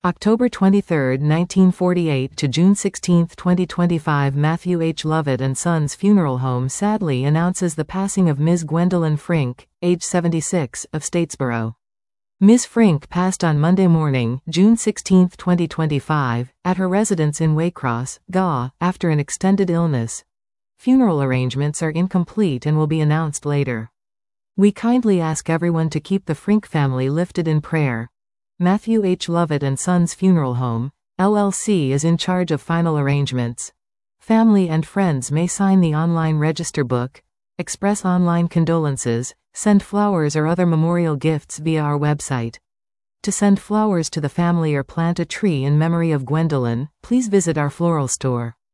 October 23, 1948 to June 16, 2025. Matthew H. Lovett and Sons Funeral Home sadly announces the passing of Ms. Gwendolyn Frink, age 76, of Statesboro. Ms. Frink passed on Monday morning, June 16, 2025, at her residence in Waycross, GA, after an extended illness. Funeral arrangements are incomplete and will be announced later. We kindly ask everyone to keep the Frink family lifted in prayer. Matthew H. Lovett and Sons Funeral Home, LLC is in charge of final arrangements. Family and friends may sign the online register book, express online condolences, send flowers or other memorial gifts via our website. To send flowers to the family or plant a tree in memory of Gwendolyn, please visit our floral store.